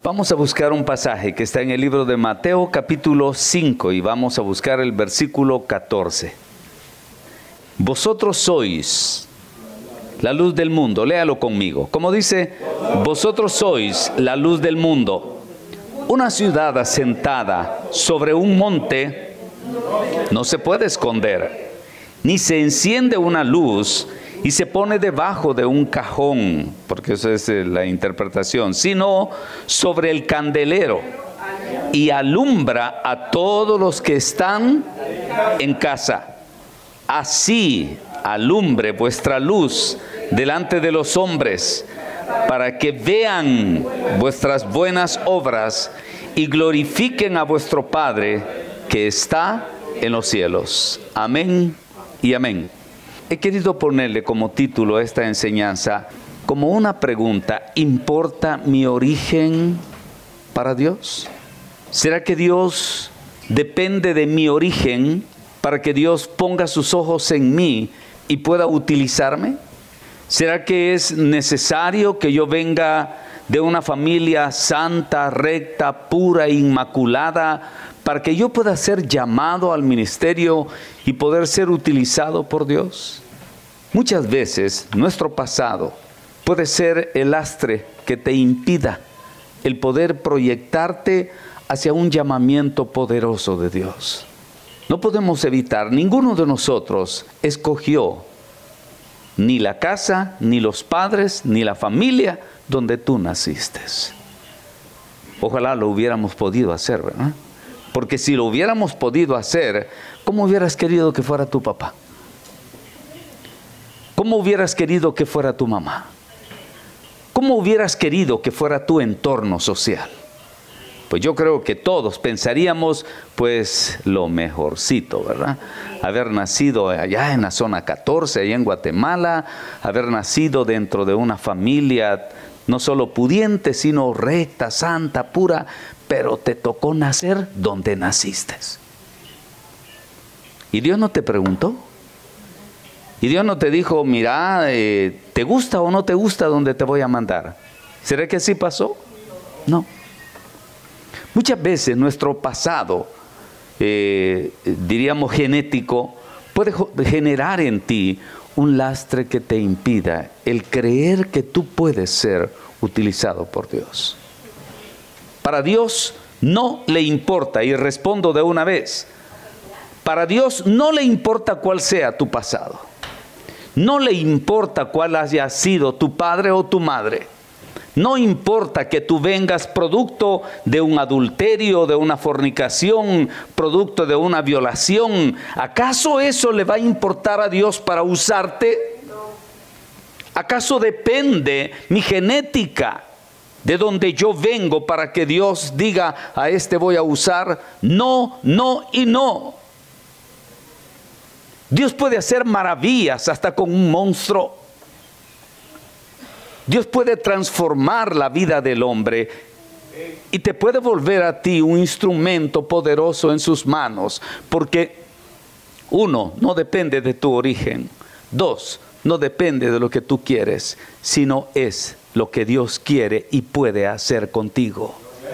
Vamos a buscar un pasaje que está en el libro de Mateo capítulo 5 y vamos a buscar el versículo 14. Vosotros sois la luz del mundo. Léalo conmigo. Como dice, vosotros sois la luz del mundo. Una ciudad asentada sobre un monte no se puede esconder, ni se enciende una luz y se pone debajo de un cajón, porque esa es la interpretación, sino sobre el candelero, y alumbra a todos los que están en casa. Así alumbre vuestra luz delante de los hombres, para que vean vuestras buenas obras y glorifiquen a vuestro Padre que está en los cielos. Amén y amén. He querido ponerle como título a esta enseñanza como una pregunta: ¿importa mi origen para Dios? ¿Será que Dios depende de mi origen para que Dios ponga sus ojos en mí y pueda utilizarme? ¿Será que es necesario que yo venga de una familia santa, recta, pura, inmaculada, para que yo pueda ser llamado al ministerio y poder ser utilizado por Dios? Muchas veces nuestro pasado puede ser el lastre que te impida el poder proyectarte hacia un llamamiento poderoso de Dios. No podemos evitar, ninguno de nosotros escogió ni la casa, ni los padres, ni la familia donde tú naciste. Ojalá lo hubiéramos podido hacer, ¿verdad? Porque si lo hubiéramos podido hacer, ¿cómo hubieras querido que fuera tu papá? ¿Cómo hubieras querido que fuera tu mamá? ¿Cómo hubieras querido que fuera tu entorno social? Pues yo creo que todos pensaríamos, pues, lo mejorcito, ¿verdad? Haber nacido allá en la zona 14, allá en Guatemala, haber nacido dentro de una familia no solo pudiente, sino recta, santa, pura, pero te tocó nacer donde naciste. ¿Y Dios no te preguntó? ¿Y Dios no te dijo, mira, ¿te gusta o no te gusta donde te voy a mandar? ¿Será que así pasó? No. Muchas veces nuestro pasado, diríamos genético, puede generar en ti un lastre que te impida el creer que tú puedes ser utilizado por Dios. Para Dios no le importa, y respondo de una vez, para Dios no le importa cuál sea tu pasado. No le importa cuál haya sido tu padre o tu madre. No importa que tú vengas producto de un adulterio, de una fornicación, producto de una violación. ¿Acaso eso le va a importar a Dios para usarte? ¿Acaso depende mi genética de donde yo vengo para que Dios diga, a este voy a usar? No, no y no. Dios puede hacer maravillas hasta con un monstruo. Dios puede transformar la vida del hombre y te puede volver a ti un instrumento poderoso en sus manos, porque uno, no depende de tu origen. Dos, no depende de lo que tú quieres, sino es lo que Dios quiere y puede hacer contigo.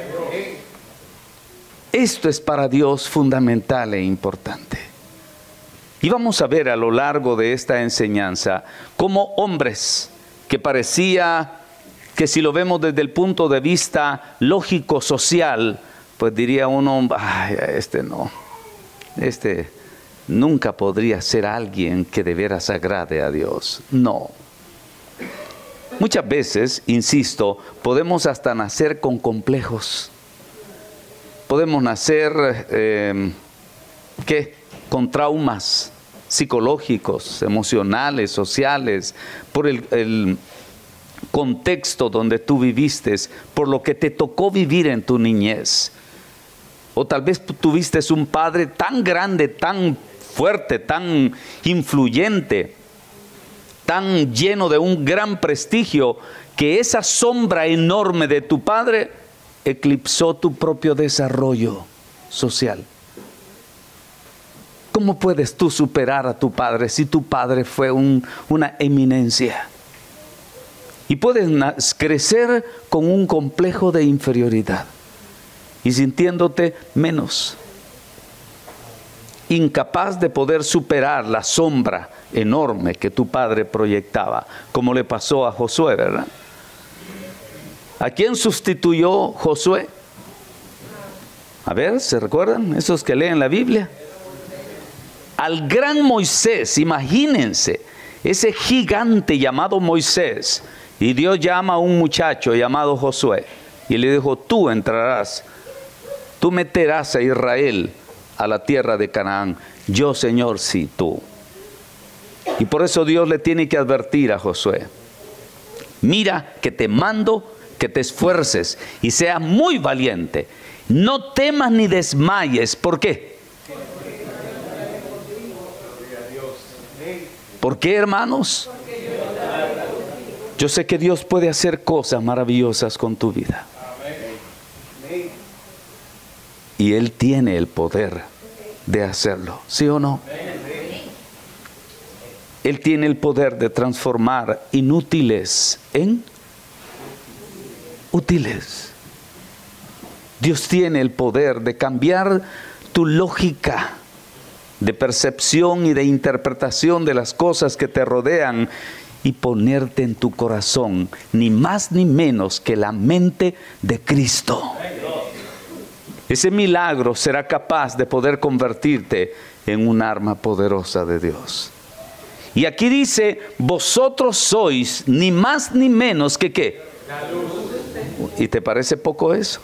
Esto es para Dios fundamental e importante. Y vamos a ver a lo largo de esta enseñanza cómo hombres que parecía que, si lo vemos desde el punto de vista lógico social, pues diría uno, ay, este no, este nunca podría ser alguien que de veras agrade a Dios. No. Muchas veces, insisto, podemos hasta nacer con complejos. Podemos nacer, con traumas psicológicos, emocionales, sociales, por el contexto donde tú viviste, por lo que te tocó vivir en tu niñez. O tal vez tuviste un padre tan grande, tan fuerte, tan influyente, tan lleno de un gran prestigio, que esa sombra enorme de tu padre eclipsó tu propio desarrollo social. ¿Cómo puedes tú superar a tu padre si tu padre fue una eminencia? Y puedes crecer con un complejo de inferioridad y sintiéndote menos, incapaz de poder superar la sombra enorme que tu padre proyectaba, como le pasó a Josué, ¿verdad? ¿A quién sustituyó Josué? A ver, ¿se recuerdan? Esos que leen la Biblia. Al gran Moisés, imagínense, ese gigante llamado Moisés. Y Dios llama a un muchacho llamado Josué y le dijo, tú entrarás, tú meterás a Israel a la tierra de Canaán. Yo, Señor, sí, tú. Y por eso Dios le tiene que advertir a Josué, mira que te mando que te esfuerces y seas muy valiente. No temas ni desmayes. ¿Por qué? ¿Por qué, hermanos? Yo sé que Dios puede hacer cosas maravillosas con tu vida. Y Él tiene el poder de hacerlo, ¿sí o no? Él tiene el poder de transformar inútiles en útiles. Dios tiene el poder de cambiar tu lógica de percepción y de interpretación de las cosas que te rodean y ponerte en tu corazón ni más ni menos que la mente de Cristo. Ese milagro será capaz de poder convertirte en un arma poderosa de Dios. Y aquí dice, vosotros sois ni más ni menos que ¿qué? La luz. ¿Y te parece poco eso?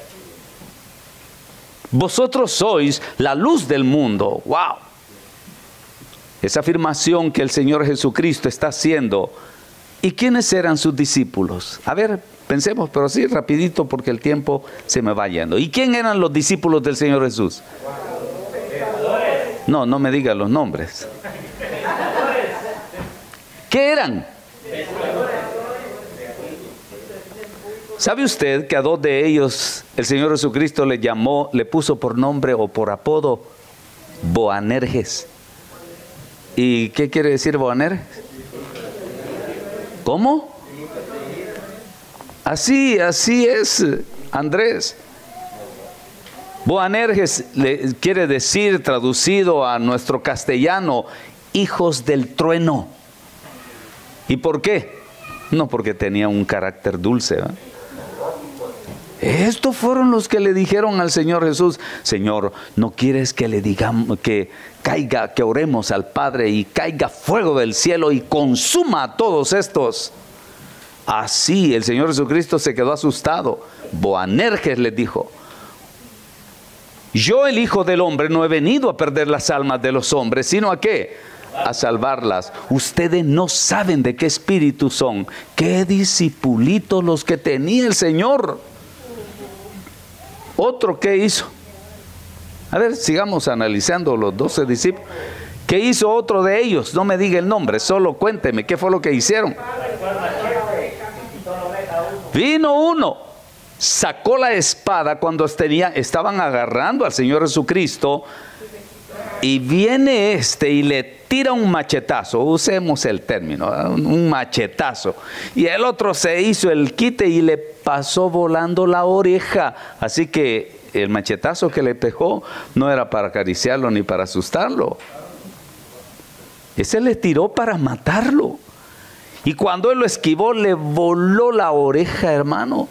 Vosotros sois la luz del mundo. ¡Wow! Esa afirmación que el Señor Jesucristo está haciendo. ¿Y quiénes eran sus discípulos? A ver, pensemos, pero sí rapidito porque el tiempo se me va yendo. ¿Y quién eran los discípulos del Señor Jesús? No, no me diga los nombres. ¿Qué eran? ¿Sabe usted que a dos de ellos el Señor Jesucristo le puso por nombre o por apodo Boanerges? ¿Y qué quiere decir Boanerges? ¿Cómo? Así es, Andrés. Boanerges quiere decir, traducido a nuestro castellano, hijos del trueno. ¿Y por qué? No porque tenía un carácter dulce, ¿verdad? Estos fueron los que le dijeron al Señor Jesús, Señor, ¿no quieres que le digamos que oremos al Padre y caiga fuego del cielo y consuma a todos estos? Así el Señor Jesucristo se quedó asustado. Boanerges les dijo, yo el Hijo del Hombre no he venido a perder las almas de los hombres, sino ¿a qué? A salvarlas. Ustedes no saben de qué espíritu son. Qué discipulitos los que tenía el Señor. Otro, ¿qué hizo? A ver, sigamos analizando los 12 discípulos. ¿Qué hizo otro de ellos? No me diga el nombre, solo cuénteme, ¿qué fue lo que hicieron? Vino uno, sacó la espada cuando estaban agarrando al Señor Jesucristo, y viene y le tira un machetazo, usemos el término, un machetazo, y el otro se hizo el quite y le pasó volando la oreja. Así que el machetazo que le pegó no era para acariciarlo ni para asustarlo, ese le tiró para matarlo. Y cuando él lo esquivó, le voló la oreja, hermano.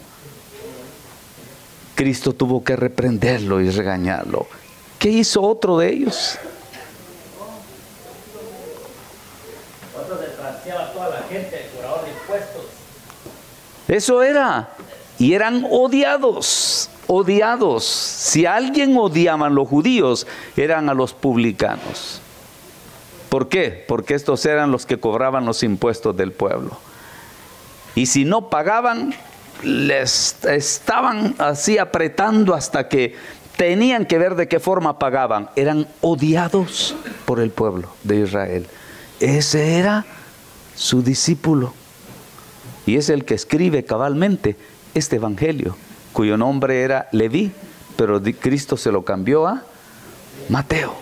Cristo tuvo que reprenderlo y regañarlo. ¿Qué hizo otro de ellos? Otro desgraciaba a toda la gente, el cobrador de impuestos. Eso era. Y eran odiados. Odiados. Si a alguien odiaban los judíos, eran a los publicanos. ¿Por qué? Porque estos eran los que cobraban los impuestos del pueblo. Y si no pagaban, les estaban así apretando hasta que tenían que ver de qué forma pagaban. Eran odiados por el pueblo de Israel. Ese era su discípulo. Y es el que escribe cabalmente este evangelio, cuyo nombre era Leví, pero Cristo se lo cambió a Mateo.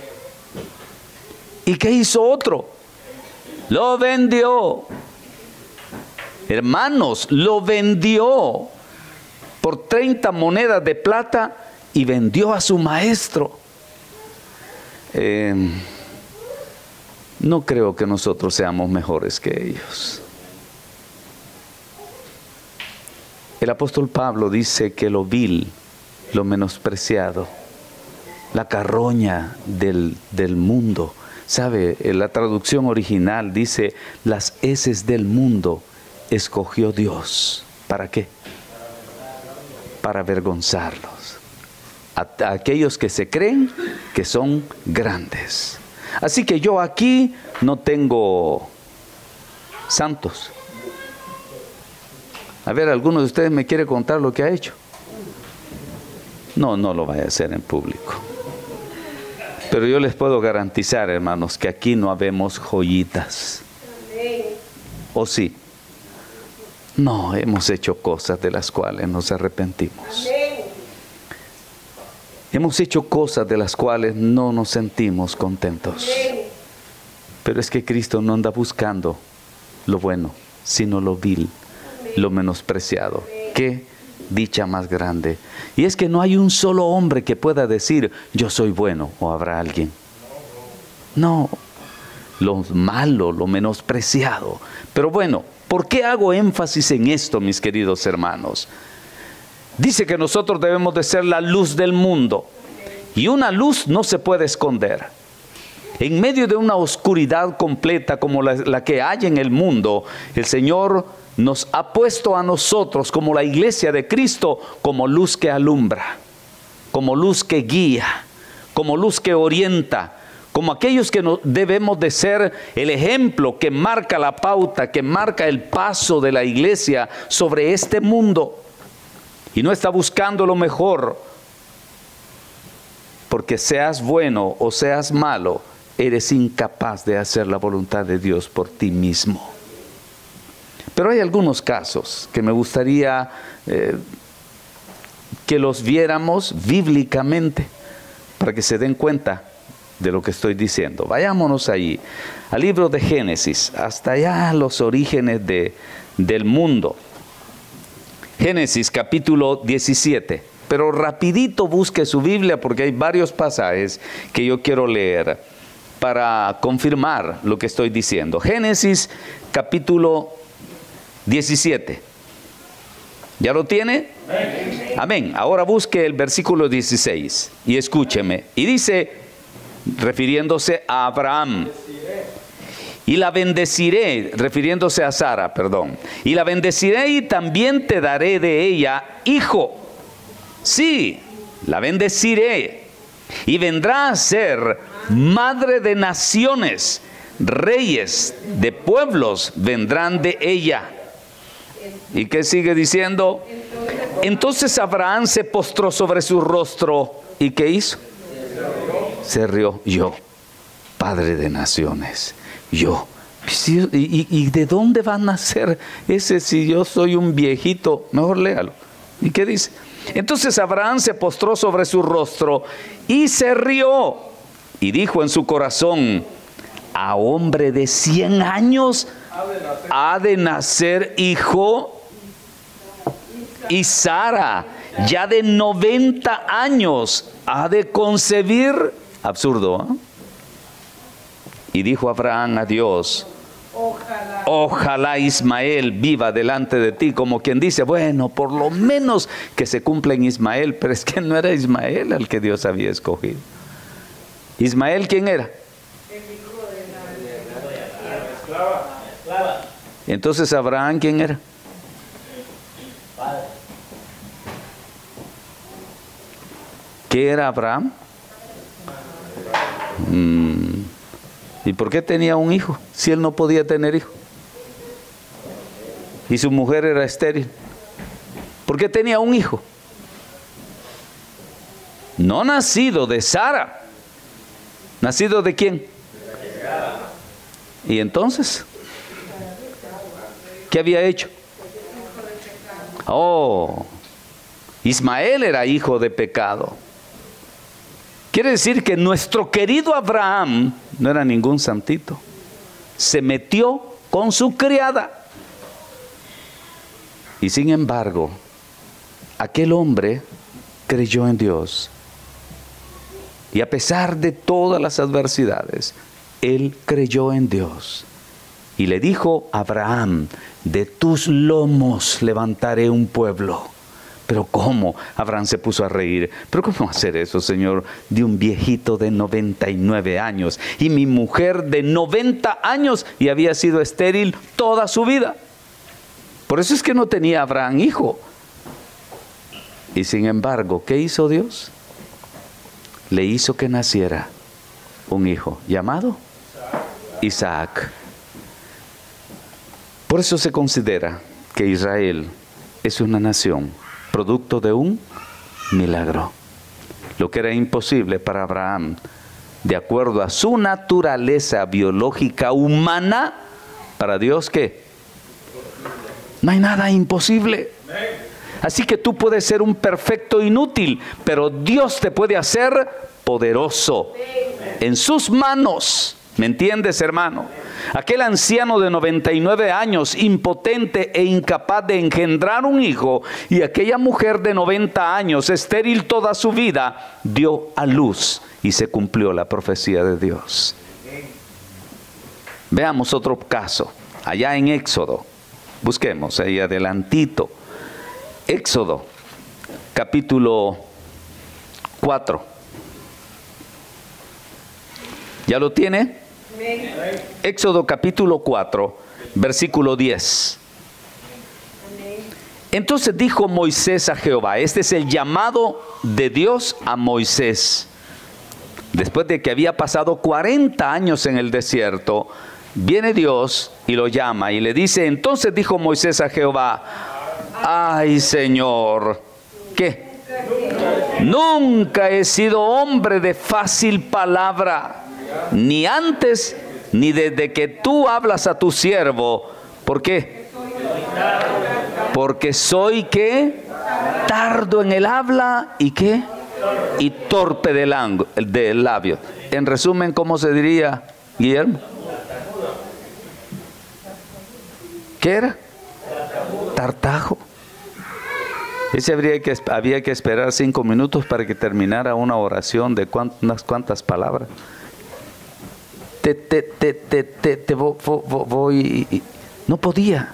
¿Y qué hizo otro? Lo vendió. Hermanos, lo vendió por 30 monedas de plata y vendió a su maestro. No creo que nosotros seamos mejores que ellos. El apóstol Pablo dice que lo vil, lo menospreciado, la carroña del mundo. ¿Sabe? La traducción original dice, las heces del mundo escogió Dios. ¿Para qué? Para avergonzarlos. A aquellos que se creen que son grandes. Así que yo aquí no tengo santos. A ver, ¿alguno de ustedes me quiere contar lo que ha hecho? No lo vaya a hacer en público. Pero yo les puedo garantizar, hermanos, que aquí no habemos joyitas. ¿O sí? No, hemos hecho cosas de las cuales nos arrepentimos. Hemos hecho cosas de las cuales no nos sentimos contentos. Pero es que Cristo no anda buscando lo bueno, sino lo vil, lo menospreciado. ¿Qué dicha más grande? Y es que no hay un solo hombre que pueda decir, yo soy bueno, o habrá alguien. No, lo malo, lo menospreciado. Pero bueno, ¿por qué hago énfasis en esto, mis queridos hermanos? Dice que nosotros debemos de ser la luz del mundo. Y una luz no se puede esconder. En medio de una oscuridad completa como la que hay en el mundo, el Señor nos ha puesto a nosotros como la iglesia de Cristo como luz que alumbra, como luz que guía, como luz que orienta, como aquellos que debemos de ser el ejemplo que marca la pauta, que marca el paso de la iglesia sobre este mundo. Y no está buscando lo mejor, porque seas bueno o seas malo, eres incapaz de hacer la voluntad de Dios por ti mismo. Pero hay algunos casos que me gustaría que los viéramos bíblicamente para que se den cuenta de lo que estoy diciendo. Vayámonos ahí, al libro de Génesis, hasta allá los orígenes del mundo. Génesis capítulo 17, pero rapidito busque su Biblia porque hay varios pasajes que yo quiero leer para confirmar lo que estoy diciendo. Génesis capítulo 17. ¿Ya lo tiene? Amén. Ahora busque el versículo 16 y escúcheme. Y dice, refiriéndose a Abraham, y la bendeciré, refiriéndose a Sara, perdón. Y la bendeciré y también te daré de ella hijo. Sí, la bendeciré. Y vendrá a ser madre de naciones. Reyes de pueblos vendrán de ella. ¿Y qué sigue diciendo? Entonces Abraham se postró sobre su rostro. ¿Y qué hizo? Se rió. Yo, padre de naciones. Yo. ¿Y de dónde va a nacer ese si yo soy un viejito? Mejor léalo. ¿Y qué dice? Entonces Abraham se postró sobre su rostro y se rió. Y dijo en su corazón, a hombre de 100 años ha de nacer hijo. Y Sara, ya de 90 años, ha de concebir. Absurdo, ¿eh? Y dijo Abraham a Dios, ojalá Ismael viva delante de ti, como quien dice, bueno, por lo menos que se cumpla en Ismael, pero es que no era Ismael al que Dios había escogido. ¿Ismael quién era? El hijo de la esclava. Entonces Abraham ¿quién era? Padre. ¿Qué era Abraham? ¿Y por qué tenía un hijo si él no podía tener hijo? Y su mujer era estéril. ¿Por qué tenía un hijo? No nacido de Sara. ¿Nacido de quién? ¿Y entonces? ¿Qué había hecho? Oh, Ismael era hijo de pecado. Quiere decir que nuestro querido Abraham no era ningún santito. Se metió con su criada. Y sin embargo, aquel hombre creyó en Dios. Y a pesar de todas las adversidades, él creyó en Dios. Y le dijo a Abraham: de tus lomos levantaré un pueblo. Pero ¿cómo? Abraham se puso a reír. ¿Pero cómo hacer eso, Señor? De un viejito de 99 años. Y mi mujer de 90 años y había sido estéril toda su vida. Por eso es que no tenía Abraham hijo. Y sin embargo, ¿qué hizo Dios? Le hizo que naciera un hijo llamado Isaac. Por eso se considera que Israel es una nación producto de un milagro. Lo que era imposible para Abraham, de acuerdo a su naturaleza biológica humana, para Dios, ¿qué? No hay nada imposible. Así que tú puedes ser un perfecto inútil, pero Dios te puede hacer poderoso en sus manos. ¿Me entiendes, hermano? Aquel anciano de 99 años, impotente e incapaz de engendrar un hijo, y aquella mujer de 90 años, estéril toda su vida, dio a luz y se cumplió la profecía de Dios. Veamos otro caso, allá en Éxodo. Busquemos ahí adelantito. Éxodo, capítulo 4. ¿Ya lo tiene? Éxodo capítulo 4, versículo 10. Entonces dijo Moisés a Jehová, este es el llamado de Dios a Moisés. Después de que había pasado 40 años en el desierto, viene Dios y lo llama y le dice, entonces dijo Moisés a Jehová, ay Señor, ¿qué? Nunca he sido hombre de fácil palabra, ni antes ni desde que tú hablas a tu siervo. ¿Por qué? Porque soy ¿qué? Tardo en el habla y ¿qué? Y torpe del labio. En resumen, ¿cómo se diría, Guillermo? ¿Qué era? Tartajo. Ese había que esperar 5 minutos para que terminara una oración de unas cuantas palabras. Voy. No podía.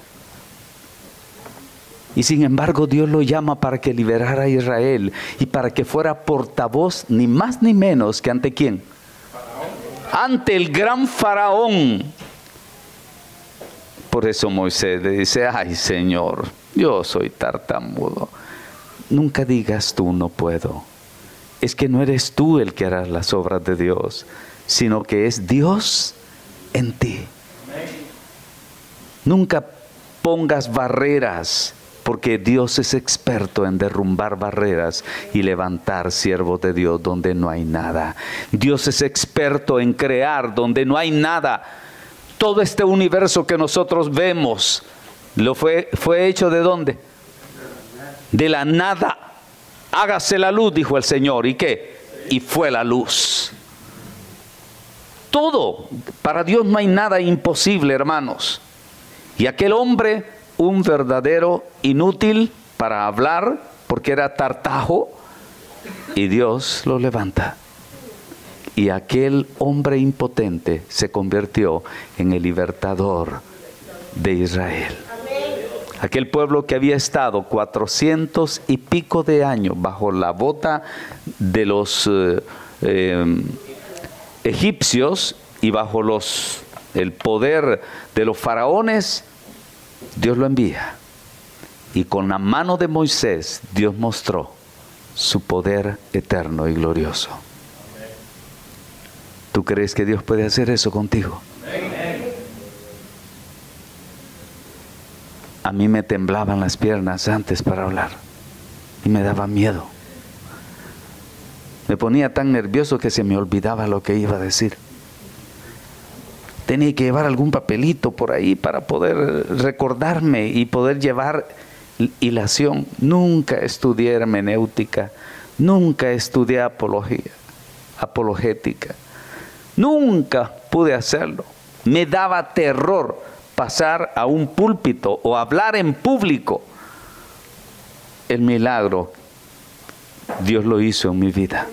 Y sin embargo Dios lo llama para que liberara a Israel y para que fuera portavoz ni más ni menos que ante ¿quién? Ante el gran faraón. Por eso Moisés le dice, ay Señor, yo soy tartamudo. Nunca digas tú no puedo. Es que no eres tú el que hará las obras de Dios, sino que es Dios en ti. Nunca pongas barreras, porque Dios es experto en derrumbar barreras y levantar siervos de Dios donde no hay nada. Dios es experto en crear donde no hay nada. Todo este universo que nosotros vemos, fue hecho ¿de dónde? De la nada. Hágase la luz, dijo el Señor. ¿Y qué? Y fue la luz. Todo, para Dios no hay nada imposible, hermanos. Y aquel hombre, un verdadero inútil para hablar, porque era tartajo, y Dios lo levanta. Y aquel hombre impotente se convirtió en el libertador de Israel. Aquel pueblo que había estado 400 y pico de años bajo la bota de los egipcios y bajo el poder de los faraones, Dios lo envía. Y con la mano de Moisés, Dios mostró su poder eterno y glorioso. ¿Tú crees que Dios puede hacer eso contigo? A mí me temblaban las piernas antes para hablar y me daba miedo. Me ponía tan nervioso que se me olvidaba lo que iba a decir. Tenía que llevar algún papelito por ahí para poder recordarme y poder llevar hilación. Nunca estudié hermenéutica, nunca estudié apologética. Nunca pude hacerlo. Me daba terror pasar a un púlpito o hablar en público, el milagro, Dios lo hizo en mi vida.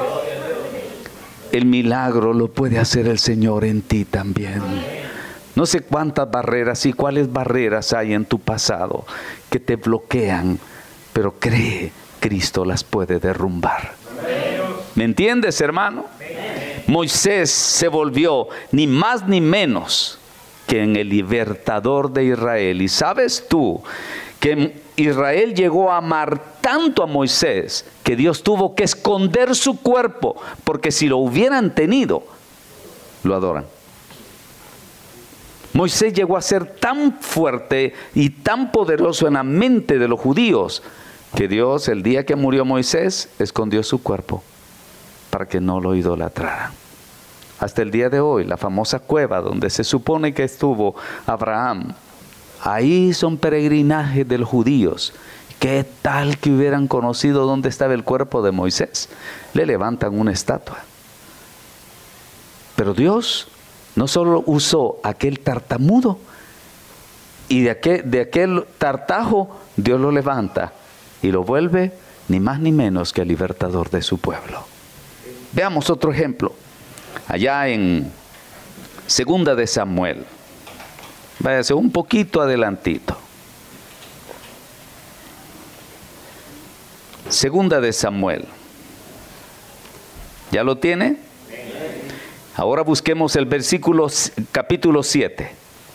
El milagro lo puede hacer el Señor en ti también. No sé cuántas barreras y cuáles barreras hay en tu pasado que te bloquean, pero cree, Cristo las puede derrumbar. ¿Me entiendes, hermano? Moisés se volvió ni más ni menos que en el libertador de Israel. Y sabes tú que Israel llegó a amar tanto a Moisés que Dios tuvo que esconder su cuerpo, porque si lo hubieran tenido, lo adoran. Moisés llegó a ser tan fuerte y tan poderoso en la mente de los judíos que Dios, el día que murió Moisés, escondió su cuerpo para que no lo idolatraran. Hasta el día de hoy, la famosa cueva donde se supone que estuvo Abraham, ahí son peregrinajes de los judíos. ¿Qué tal que hubieran conocido dónde estaba el cuerpo de Moisés? Le levantan una estatua. Pero Dios no solo usó aquel tartamudo, y de aquel tartajo Dios lo levanta y lo vuelve ni más ni menos que el libertador de su pueblo. Veamos otro ejemplo. Allá en 2 de Samuel. Váyase un poquito adelantito. 2 de Samuel. ¿Ya lo tiene? Ahora busquemos el capítulo 7.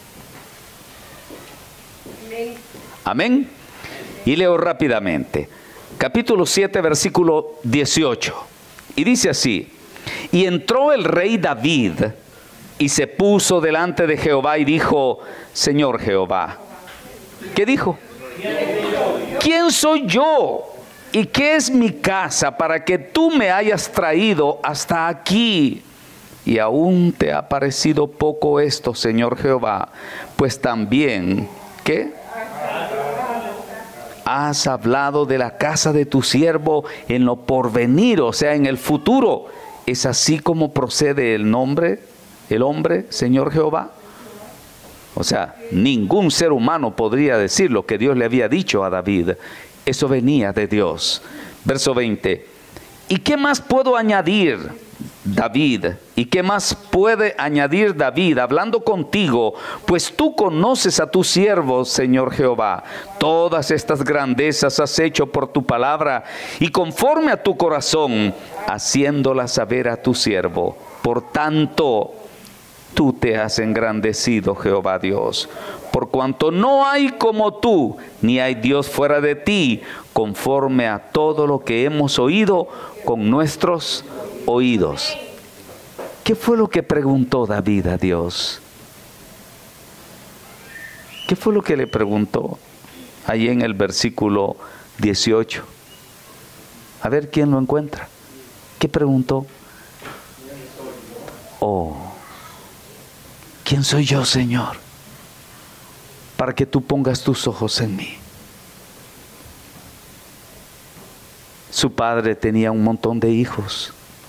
Amén. Y leo rápidamente. Capítulo 7, versículo 18. Y dice así: y entró el rey David y se puso delante de Jehová y dijo: Señor Jehová. ¿Qué dijo? ¿Quién soy yo? ¿Y qué es mi casa para que tú me hayas traído hasta aquí? Y aún te ha parecido poco esto, Señor Jehová, pues también, ¿qué? Has hablado de la casa de tu siervo en lo porvenir, o sea, en el futuro. ¿Es así como procede el hombre, Señor Jehová? O sea, ningún ser humano podría decir lo que Dios le había dicho a David. Eso venía de Dios. Verso 20. ¿Y qué más puedo añadir, David? ¿Y qué más puede añadir David hablando contigo? Pues tú conoces a tu siervo, Señor Jehová. Todas estas grandezas has hecho por tu palabra y conforme a tu corazón, haciéndolas saber a tu siervo. Por tanto, tú te has engrandecido, Jehová Dios, por cuanto no hay como tú, ni hay Dios fuera de ti, conforme a todo lo que hemos oído con nuestros oídos. ¿Qué fue lo que preguntó David a Dios? ¿Qué fue lo que le preguntó? Ahí en el versículo 18. A ver quién lo encuentra. ¿Qué preguntó? Oh, ¿quién soy yo, Señor, para que tú pongas tus ojos en mí? Su padre tenía un montón de hijos.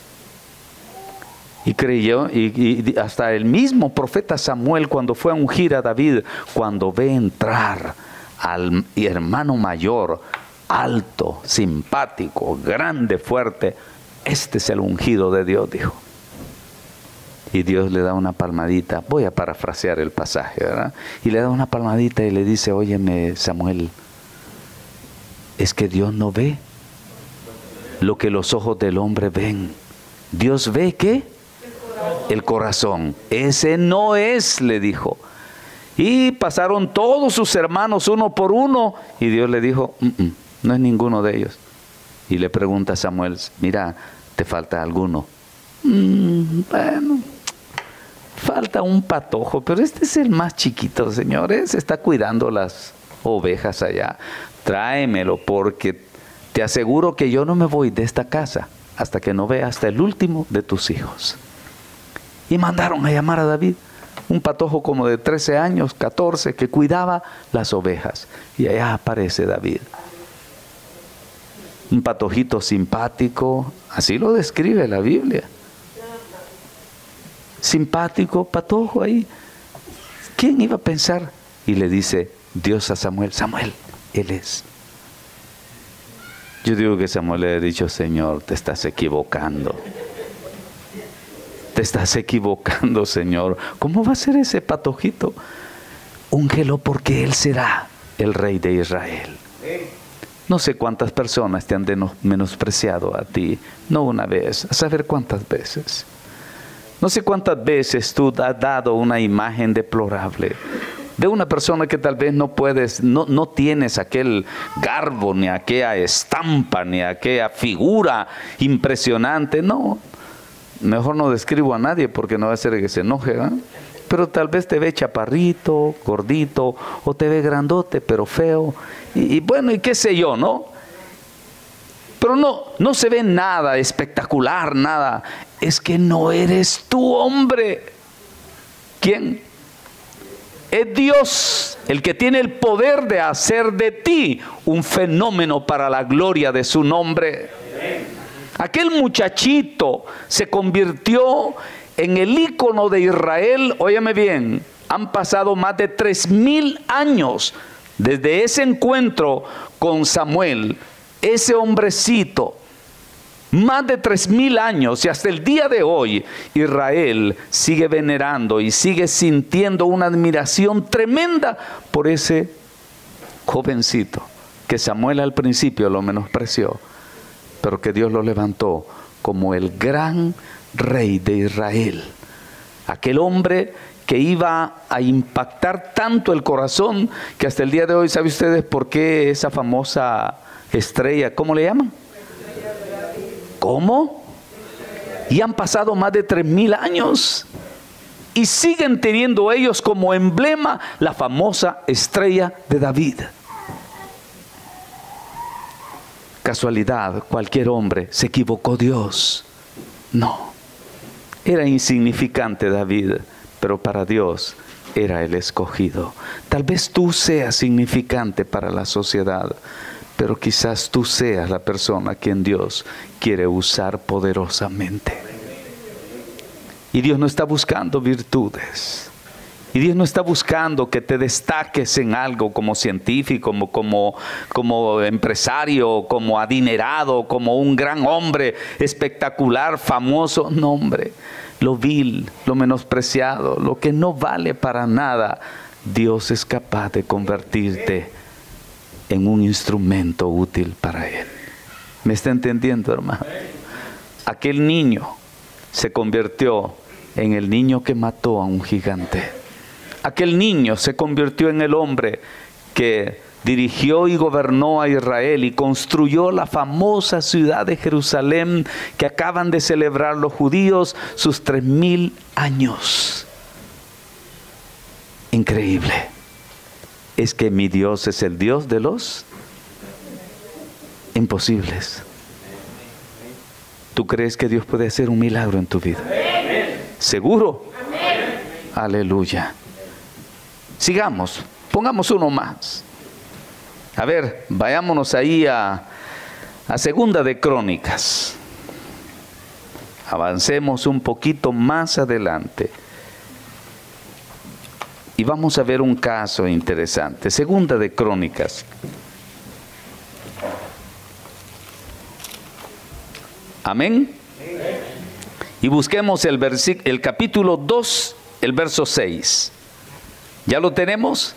Y creyó, y hasta el mismo profeta Samuel, cuando fue a ungir a David, cuando ve entrar al hermano mayor, alto, simpático, grande, fuerte, este es el ungido de Dios, dijo. Y Dios le da una palmadita, voy a parafrasear el pasaje, ¿verdad? Y le da una palmadita y le dice: óyeme, Samuel, es que Dios no ve lo que los ojos del hombre ven. Dios ve, ¿qué? El corazón. Ese no es, le dijo. Y pasaron todos sus hermanos uno por uno, y Dios le dijo: no es ninguno de ellos. Y le pregunta a Samuel: mira, ¿te falta alguno? Bueno, falta un patojo, pero este es el más chiquito, señores. Está cuidando las ovejas allá. Tráemelo, porque te aseguro que yo no me voy de esta casa hasta que no vea hasta el último de tus hijos. Y mandaron a llamar a David, un patojo como de 13 años, 14, que cuidaba las ovejas. Y allá aparece David. Un patojito simpático, así lo describe la Biblia. Simpático, patojo ahí. ¿Quién iba a pensar? Y le dice Dios a Samuel: Samuel, Él es. Yo digo que Samuel le ha dicho: Señor, te estás equivocando. Te estás equivocando, Señor. ¿Cómo va a ser ese patojito? Úngelo, porque él será el rey de Israel. No sé cuántas personas te han menospreciado a ti. No una vez, a saber cuántas veces. No sé cuántas veces tú has dado una imagen deplorable de una persona que tal vez no tienes aquel garbo, ni aquella estampa, ni aquella figura impresionante. No, mejor no describo a nadie porque no va a ser que se enoje, ¿eh? Pero tal vez te ve chaparrito, gordito, o te ve grandote, pero feo. Y bueno, y qué sé yo, ¿no? Pero no se ve nada espectacular, nada. Es que no eres tú, hombre. ¿Quién? Es Dios el que tiene el poder de hacer de ti un fenómeno para la gloria de su nombre. Aquel muchachito se convirtió en el ícono de Israel. Óyeme bien, han pasado más de 3000 años desde ese encuentro con Samuel. Ese hombrecito, más de 3000 años, y hasta el día de hoy Israel sigue venerando y sigue sintiendo una admiración tremenda por ese jovencito que Samuel al principio lo menospreció, pero que Dios lo levantó como el gran rey de Israel. Aquel hombre que iba a impactar tanto el corazón que hasta el día de hoy, ¿sabe ustedes por qué esa famosa estrella, cómo le llaman? ¿Cómo? Y han pasado más de 3000 años y siguen teniendo ellos como emblema la famosa estrella de David. Casualidad, cualquier hombre, se equivocó Dios. No, era insignificante David, pero para Dios era el escogido. Tal vez tú seas significante para la sociedad, pero quizás tú seas la persona a quien Dios quiere usar poderosamente. Y Dios no está buscando virtudes. Y Dios no está buscando que te destaques en algo como científico, como empresario, como adinerado, como un gran hombre espectacular, famoso. No, hombre, lo vil, lo menospreciado, lo que no vale para nada, Dios es capaz de convertirte en un instrumento útil para Él. ¿Me está entendiendo, hermano? Aquel niño se convirtió en el niño que mató a un gigante. Aquel niño se convirtió en el hombre que dirigió y gobernó a Israel y construyó la famosa ciudad de Jerusalén que acaban de celebrar los judíos sus 3000 años. Increíble. Es que mi Dios es el Dios de los imposibles. ¿Tú crees que Dios puede hacer un milagro en tu vida? ¿Seguro? Aleluya. Sigamos, pongamos uno más. A ver, vayámonos ahí a Segunda de Crónicas. Avancemos un poquito más adelante. Y vamos a ver un caso interesante. Segunda de Crónicas. Amén. Y busquemos el capítulo 2, el verso 6. ¿Ya lo tenemos?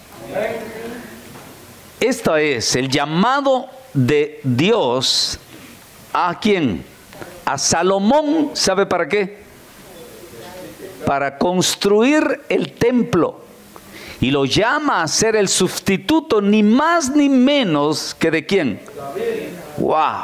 Esto es el llamado de Dios. ¿A quién? A Salomón. ¿Sabe para qué? Para construir el templo. Y lo llama a ser el sustituto ni más ni menos que ¿de quién? ¡Wow!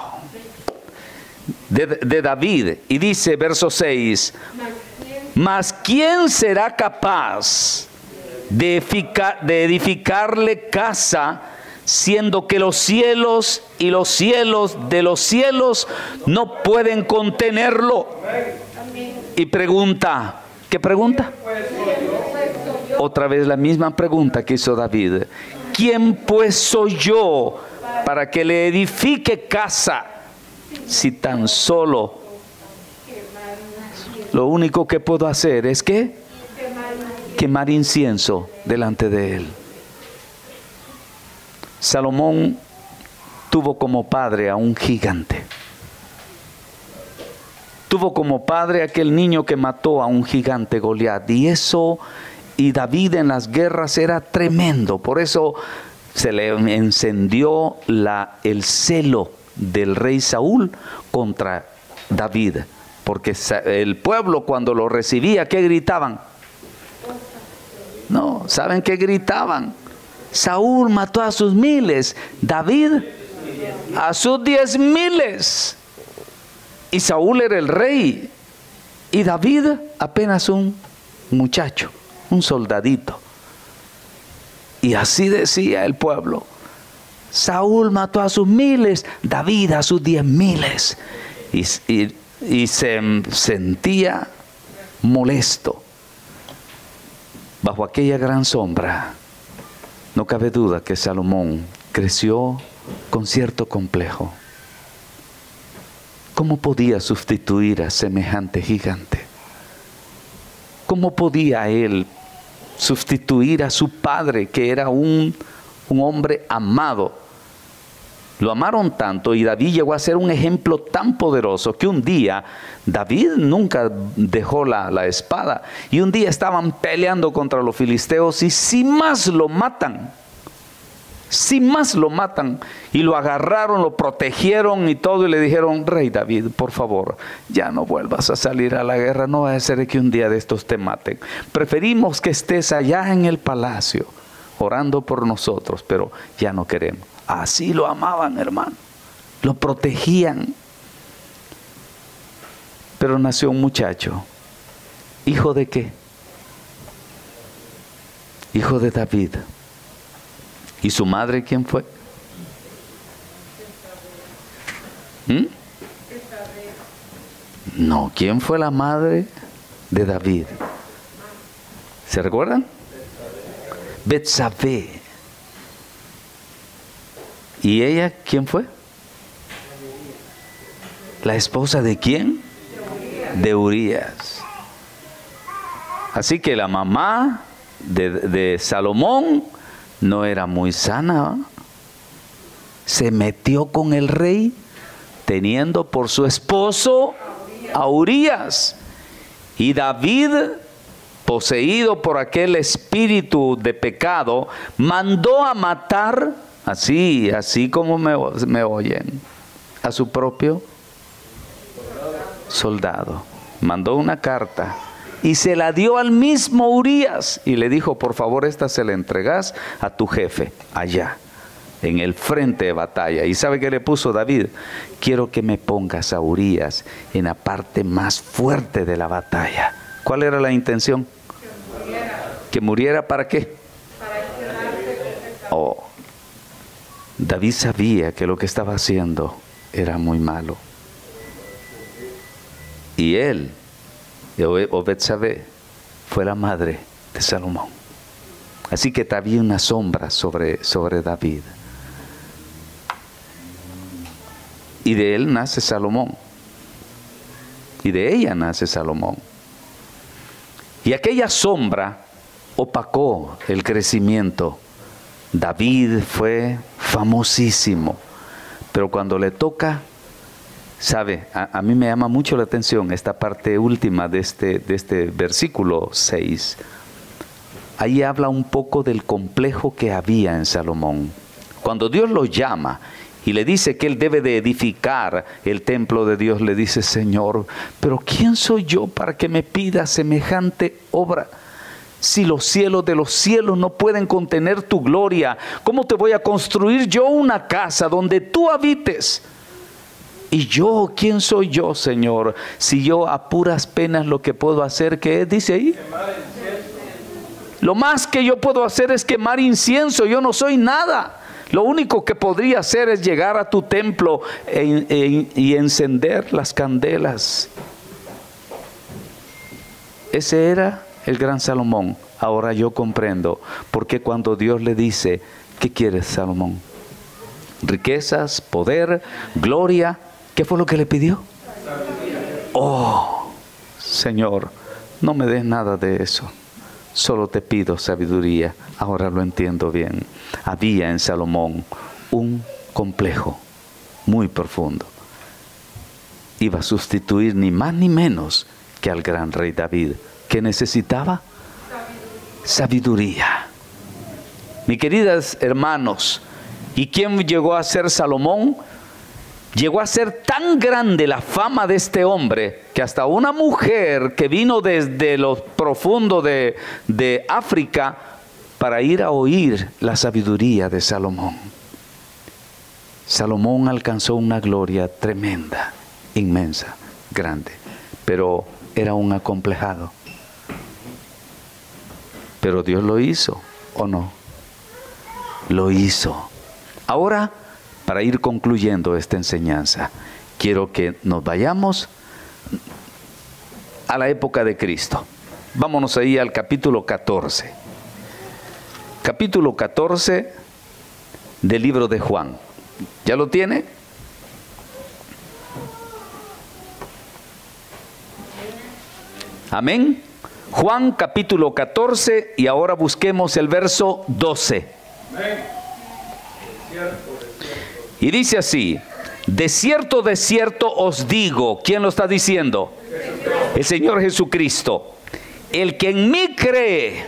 De David. Y dice verso 6: mas ¿quién será capaz de edificarle casa, siendo que los cielos y los cielos de los cielos no pueden contenerlo? Y pregunta, ¿qué pregunta? Otra vez la misma pregunta que hizo David. ¿Quién pues soy yo para que le edifique casa, si tan solo lo único que puedo hacer es que quemar incienso delante de él? Salomón tuvo como padre a un gigante. Tuvo como padre aquel niño que mató a un gigante, Goliat. Y David en las guerras era tremendo. Por eso se le encendió el celo del rey Saúl contra David. Porque el pueblo cuando lo recibía, ¿qué gritaban? No, ¿saben qué gritaban? Saúl mató a sus miles, David a sus 10,000. Y Saúl era el rey y David apenas un muchacho, un soldadito. Y así decía el pueblo: Saúl mató a sus miles, David a sus 10,000. Y se sentía molesto. Bajo aquella gran sombra, no cabe duda que Salomón creció con cierto complejo. ¿Cómo podía sustituir a semejante gigante? ¿Cómo podía él sustituir a su padre, que era un hombre amado? Lo amaron tanto y David llegó a ser un ejemplo tan poderoso que un día David nunca dejó la espada. Y un día estaban peleando contra los filisteos y sin más lo matan. Y lo agarraron, lo protegieron y todo, y le dijeron: Rey David, por favor, ya no vuelvas a salir a la guerra, no va a ser que un día de estos te maten. Preferimos que estés allá en el palacio orando por nosotros, pero ya no queremos. Así lo amaban, hermano, lo protegían. Pero nació un muchacho, ¿hijo de qué? Hijo de David. ¿Y su madre quién fue? No, ¿quién fue la madre de David? ¿Se recuerdan? Betsabé. ¿Y ella quién fue? ¿La esposa de quién? De Urías. Así que la mamá de Salomón no era muy sana. Se metió con el rey teniendo por su esposo a Urías. Y David, poseído por aquel espíritu de pecado, mandó a matar, así como me oyen, a su propio soldado. Mandó una carta y se la dio al mismo Urías y le dijo: por favor, esta se la entregas a tu jefe allá en el frente de batalla. ¿Y sabe qué le puso David? Quiero que me pongas a Urías en la parte más fuerte de la batalla. ¿Cuál era la intención? Que muriera. ¿Para qué? Oh, David sabía que lo que estaba haciendo era muy malo. Y él, Betsabé, fue la madre de Salomón. Así que había una sombra sobre David. Y de él nace Salomón. Y de ella nace Salomón. Y aquella sombra opacó el crecimiento. David fue famosísimo. Pero cuando le toca, sabe, a mí me llama mucho la atención esta parte última de este versículo 6. Ahí habla un poco del complejo que había en Salomón. Cuando Dios lo llama y le dice que él debe de edificar el templo de Dios, le dice: Señor, pero ¿quién soy yo para que me pida semejante obra? Si los cielos de los cielos no pueden contener tu gloria, ¿cómo te voy a construir yo una casa donde tú habites? Y yo, ¿quién soy yo, Señor? Si yo a puras penas lo que puedo hacer, ¿qué es? Dice ahí. Lo más que yo puedo hacer es quemar incienso. Yo no soy nada. Lo único que podría hacer es llegar a tu templo y encender las candelas. Ese era el gran Salomón. Ahora yo comprendo por qué cuando Dios le dice: ¿qué quieres, Salomón? Riquezas, poder, gloria. ¿Qué fue lo que le pidió? Oh, Señor, no me des nada de eso. Solo te pido sabiduría. Ahora lo entiendo bien. Había en Salomón un complejo. muy profundo. Iba a sustituir ni más ni menos que al gran rey David. ¿Qué necesitaba? Sabiduría. Mis queridas hermanos, ¿y quién llegó a ser Salomón? Llegó a ser tan grande la fama de este hombre que hasta una mujer que vino desde lo profundo de África para ir a oír la sabiduría de Salomón. Salomón alcanzó una gloria tremenda, inmensa, grande, pero era un acomplejado. Pero Dios lo hizo, ¿o no? Lo hizo. Ahora, para ir concluyendo esta enseñanza, quiero que nos vayamos a la época de Cristo. Vámonos ahí al capítulo 14. Capítulo 14 del libro de Juan. ¿Ya lo tiene? Amén. Juan capítulo 14 y ahora busquemos el verso 12. Y dice así: de cierto os digo. ¿Quién lo está diciendo? El Señor Jesucristo. El que en mí cree.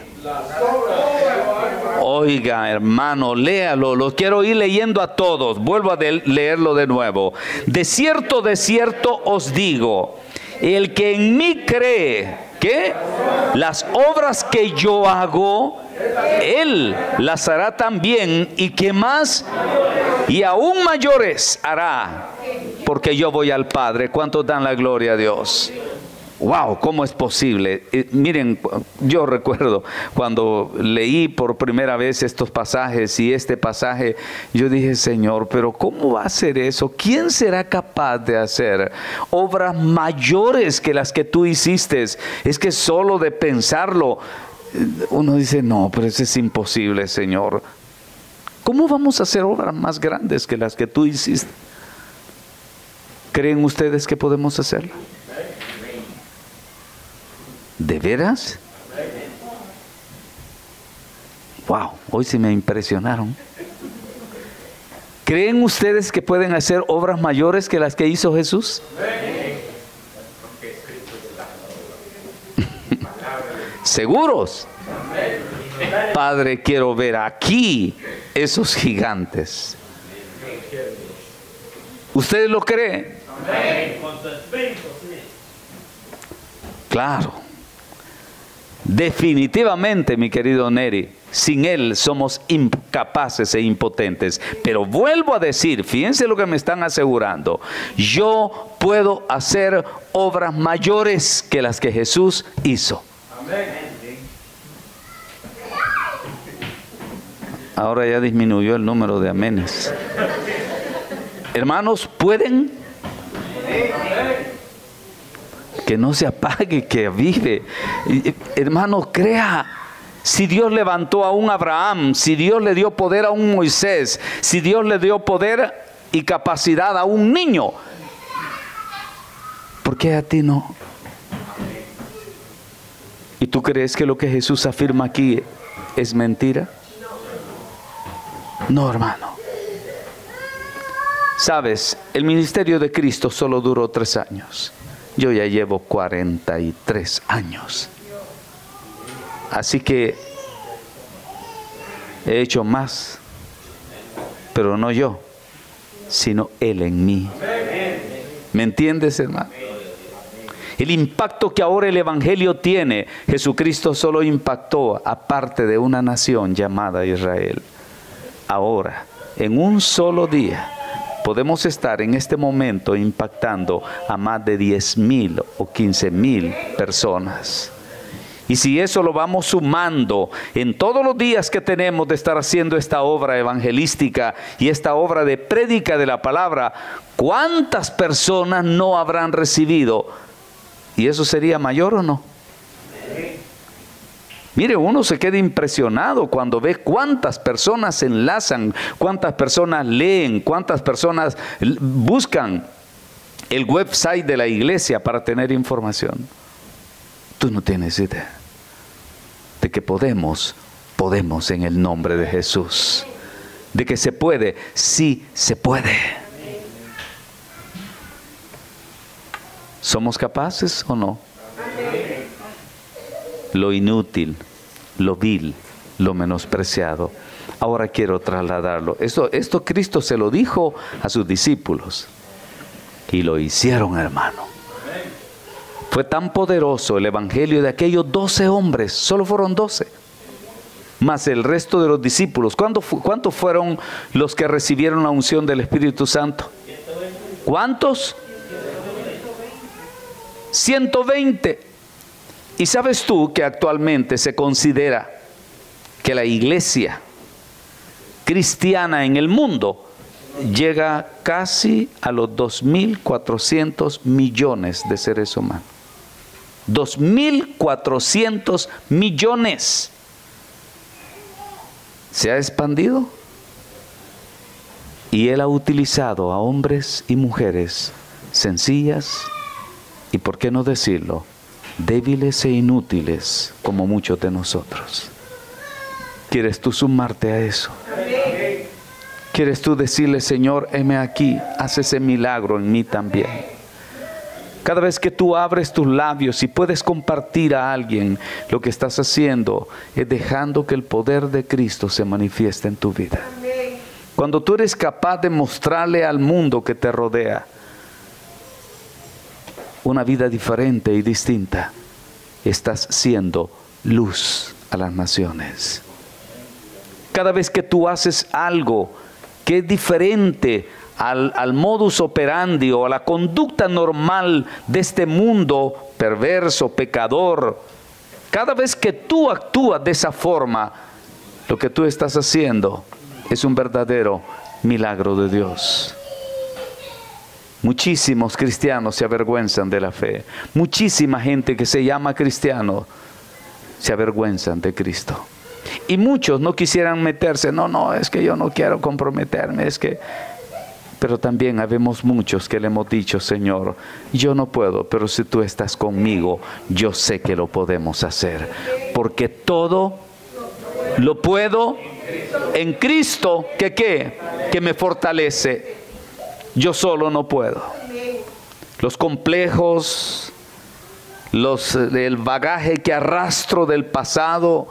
Oiga, hermano, léalo, lo quiero ir leyendo a todos. Vuelvo a leerlo de nuevo. De cierto os digo, el que en mí cree, ¿qué? Las obras que yo hago, él las hará también, y que más, y aún mayores hará, porque yo voy al Padre. ¿Cuántos dan la gloria a Dios? Wow, ¿cómo es posible? Miren, yo recuerdo cuando leí por primera vez estos pasajes y este pasaje, yo dije, Señor, pero ¿cómo va a ser eso? ¿Quién será capaz de hacer obras mayores que las que tú hiciste? Es que solo de pensarlo, uno dice, no, pero eso es imposible, Señor. ¿Cómo vamos a hacer obras más grandes que las que tú hiciste? ¿Creen ustedes que podemos hacerlo? ¿De veras? Wow, hoy sí me impresionaron. ¿Creen ustedes que pueden hacer obras mayores que las que hizo Jesús? ¿Seguros? Padre, quiero ver aquí esos gigantes. ¿Ustedes lo creen? Claro. Definitivamente, mi querido Neri, sin Él somos incapaces e impotentes. Pero vuelvo a decir, fíjense lo que me están asegurando. Yo puedo hacer obras mayores que las que Jesús hizo. Ahora ya disminuyó el número de amenes. Hermanos, ¿pueden? Que no se apague, que vive. Hermano, crea. Si Dios levantó a un Abraham, si Dios le dio poder a un Moisés, si Dios le dio poder y capacidad a un niño, ¿por qué a ti no? ¿Y tú crees que lo que Jesús afirma aquí es mentira? No, hermano. Sabes, el ministerio de Cristo solo duró 3 años. Yo ya llevo 43 años. Así que he hecho más, pero no yo, sino Él en mí. ¿Me entiendes, hermano? El impacto que ahora el Evangelio tiene, Jesucristo solo impactó a parte de una nación llamada Israel. Ahora, en un solo día, podemos estar en este momento impactando a más de 10,000 o 15,000 personas. Y si eso lo vamos sumando en todos los días que tenemos de estar haciendo esta obra evangelística y esta obra de prédica de la palabra, ¿cuántas personas no habrán recibido? ¿Y eso sería mayor o no? Mire, uno se queda impresionado cuando ve cuántas personas se enlazan, cuántas personas leen, cuántas personas buscan el website de la iglesia para tener información. Tú no tienes idea de que podemos en el nombre de Jesús. De que se puede, sí se puede. ¿Somos capaces o no? Lo inútil, lo vil, lo menospreciado. Ahora quiero trasladarlo. Esto Cristo se lo dijo a sus discípulos. Y lo hicieron, hermano. Fue tan poderoso el evangelio de aquellos 12 hombres. Solo fueron 12. Más el resto de los discípulos. ¿Cuántos fueron los que recibieron la unción del Espíritu Santo? ¿Cuántos? 120. Y sabes tú que actualmente se considera que la iglesia cristiana en el mundo llega casi a los 2.400 millones de seres humanos. 2.400 millones. ¿Se ha expandido? Y Él ha utilizado a hombres y mujeres sencillas y, ¿por qué no decirlo?, débiles e inútiles como muchos de nosotros. ¿Quieres tú sumarte a eso? ¿Quieres tú decirle, Señor, heme aquí, haz ese milagro en mí también? Cada vez que tú abres tus labios y puedes compartir a alguien, lo que estás haciendo es dejando que el poder de Cristo se manifieste en tu vida. Cuando tú eres capaz de mostrarle al mundo que te rodea una vida diferente y distinta, estás siendo luz a las naciones. Cada vez que tú haces algo que es diferente al modus operandi o a la conducta normal de este mundo perverso, pecador, cada vez que tú actúas de esa forma, lo que tú estás haciendo es un verdadero milagro de Dios. Muchísimos cristianos se avergüenzan de la fe. Muchísima gente que se llama cristiano se avergüenzan de Cristo. Y muchos no quisieran meterse. No, es que yo no quiero comprometerme. Pero también habemos muchos que le hemos dicho, Señor, yo no puedo, pero si tú estás conmigo, yo sé que lo podemos hacer. Porque todo lo puedo en Cristo, que me fortalece. Yo solo no puedo. Los complejos, el bagaje que arrastro del pasado,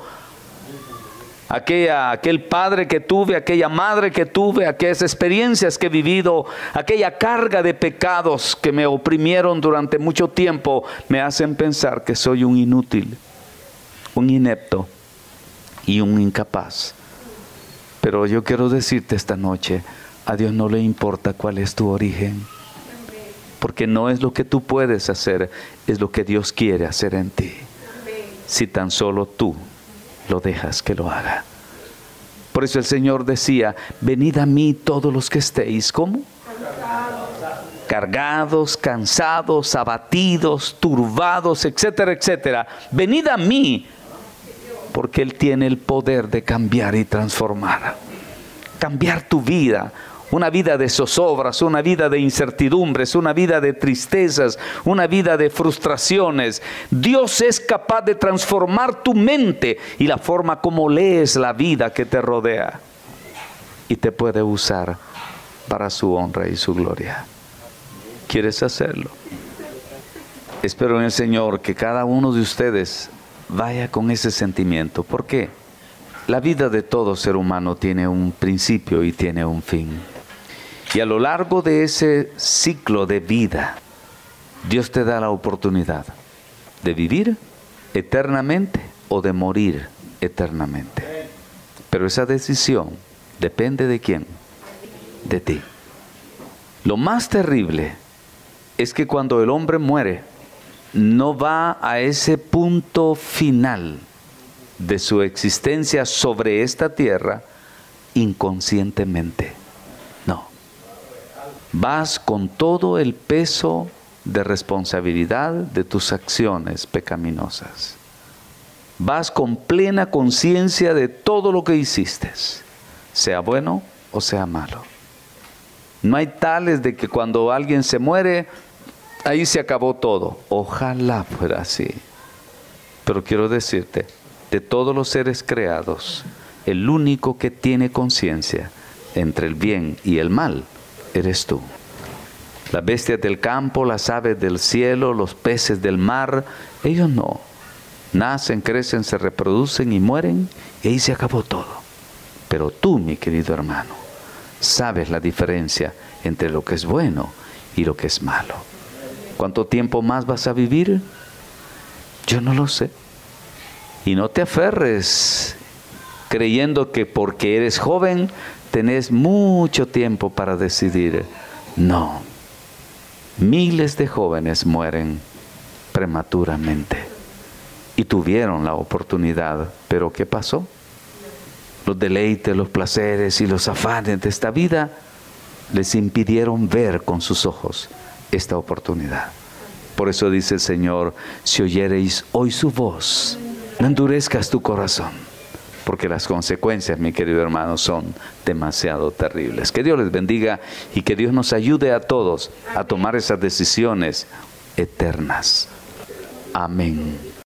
aquel padre que tuve, aquella madre que tuve, aquellas experiencias que he vivido, aquella carga de pecados que me oprimieron durante mucho tiempo, me hacen pensar que soy un inútil, un inepto y un incapaz. Pero yo quiero decirte esta noche, a Dios no le importa cuál es tu origen, porque no es lo que tú puedes hacer, es lo que Dios quiere hacer en ti, si tan solo tú lo dejas que lo haga. Por eso el Señor decía, venid a mí todos los que estéis, ¿cómo? Cargados, cansados, abatidos, turbados, etcétera, etcétera. Venid a mí, porque Él tiene el poder de cambiar y transformar. Cambiar tu vida. Una vida de zozobras, una vida de incertidumbres, una vida de tristezas, una vida de frustraciones. Dios es capaz de transformar tu mente y la forma como lees la vida que te rodea. Y te puede usar para su honra y su gloria. ¿Quieres hacerlo? Espero en el Señor que cada uno de ustedes vaya con ese sentimiento. ¿Por qué? La vida de todo ser humano tiene un principio y tiene un fin. Y a lo largo de ese ciclo de vida, Dios te da la oportunidad de vivir eternamente o de morir eternamente. Pero esa decisión depende de ¿quién? De ti. Lo más terrible es que cuando el hombre muere, no va a ese punto final de su existencia sobre esta tierra inconscientemente. No. Vas con todo el peso de responsabilidad de tus acciones pecaminosas. Vas con plena conciencia de todo lo que hiciste, sea bueno o sea malo. No hay tales de que cuando alguien se muere, ahí se acabó todo. Ojalá fuera así. Pero quiero decirte, de todos los seres creados, el único que tiene conciencia entre el bien y el mal eres tú. Las bestias del campo, las aves del cielo, los peces del mar, ellos no. Nacen, crecen, se reproducen y mueren, y ahí se acabó todo. Pero tú, mi querido hermano, sabes la diferencia entre lo que es bueno y lo que es malo. ¿Cuánto tiempo más vas a vivir? Yo no lo sé. Y no te aferres creyendo que porque eres joven tenés mucho tiempo para decidir. No. Miles de jóvenes mueren prematuramente y tuvieron la oportunidad, pero ¿qué pasó? Los deleites, los placeres y los afanes de esta vida les impidieron ver con sus ojos esta oportunidad. Por eso dice el Señor: si oyereis hoy su voz, no endurezcas tu corazón, porque las consecuencias, mi querido hermano, son demasiado terribles. Que Dios les bendiga y que Dios nos ayude a todos a tomar esas decisiones eternas. Amén.